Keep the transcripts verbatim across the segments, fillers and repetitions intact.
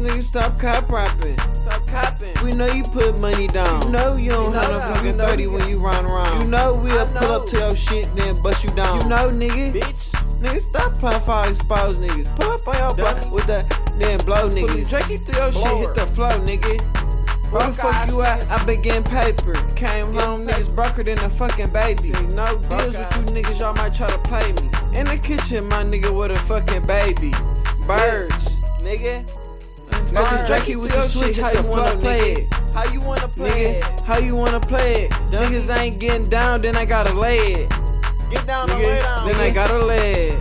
niggas, stop cop rapping. Stop copping. We know you put money down. You know you don't You know have no that. fucking You know thirty you when got- you run around. You know we'll I pull know. up to your shit, then bust you down. You know, nigga. Bitch. Nigga, stop playing for all exposed niggas. Pull up on your block Dummy. with that, then blow niggas. Drakey through your shit, blower. hit the flow, nigga. Where the Broke fuck ass you at? niggas. I been getting paper. Came Getting home, paper. niggas broker than a fucking baby. No deals Broke with ass. you niggas, y'all might try to play me. In the kitchen, my nigga, with a fucking baby. Birds, nigga. Fucking Drakey with the Your switch, shit how hit you the wanna flow, play nigga. it? How you wanna play Nigga, it? how you wanna play it? Niggas ain't getting down, then I gotta lay it. Get down and Nigga, lay down. then I bitch. gotta lay it.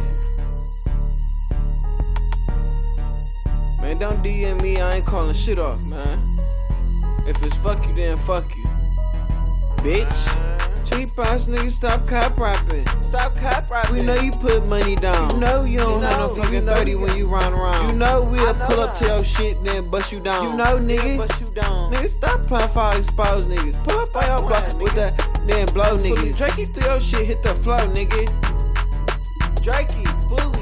Man, don't D M me, I ain't calling shit off, man. If it's fuck you, then fuck you. Bitch. Cheap ass niggas, stop cop rapping. Stop cop rapping. We know you put money down. You know you don't You have no know, fucking you know thirty you when got- you run around. You know we'll I know pull up to that. your shit, then bust you down. You know, Nigga, nigga. bust you down. Nigga, stop playing for all exposed niggas. Pull up on your Stop block playing, with nigga. that, then blow niggas. Drakey Drakey through your shit, hit the flow, nigga. Drakey, fully.